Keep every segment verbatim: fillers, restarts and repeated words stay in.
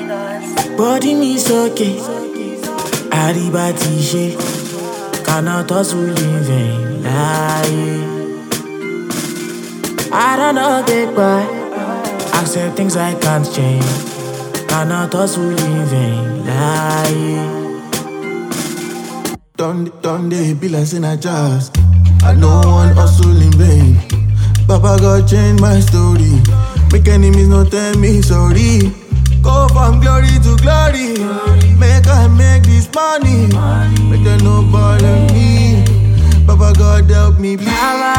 Body me okay, Arriba t-shirt, cannot hustle in vain. Lie. I don't know big boy, accept things I can't change. Cannot hustle in vain. Lie. Done, done, they be like in a jazz. I know one hustle in vain. Papa God change my story. Make enemies not tell me sorry. Go from glory to glory. Make I make this money. Make them no bother me. Papa God help me please.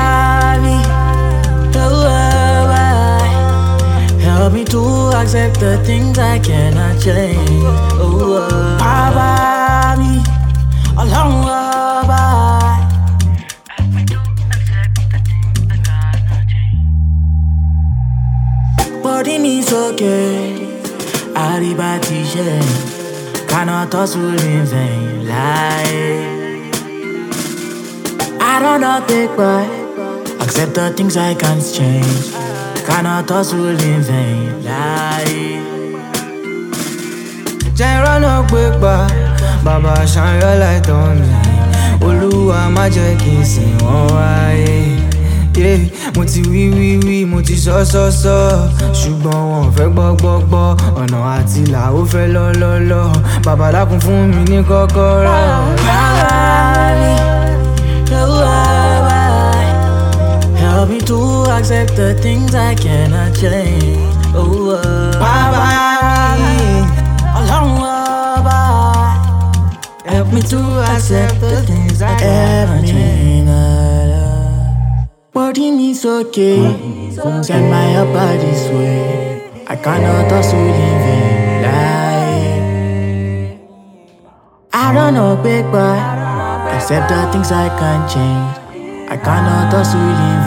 Help me to accept the things I cannot change. Oh, Baba me, along Baba. Help me to accept the things I cannot change. Body needs okay. Arriba t-shirt, cannot hustle in vain. Lie. I don't know big boy, accept the things I can't change. Cannot hustle in vain. Lie. Jẹ́ run quick ba, Baba shine your light on me. Olúwa má jẹ́ kí n sìn wọ́n wáyé. Yeah, mo ti wí wí wí, mo ti sọ sọ sọ, ṣùgbọ́n wọn fẹ́ gbọ́ gbọ́ gbọ́. Ọ̀nà àti là ó fẹ́ lọ lọ lọ. Bàbá dákun fún mi ní kọ́kọ́rọ́. Help me to accept the things I cannot change. Oh, Baba mi, along Baba. Help me to accept the things I cannot change. Body needs okay, send my upper this way. I cannot hustle in vain. Lie. I don't know big boy, accept the things I can't change. I cannot hustle in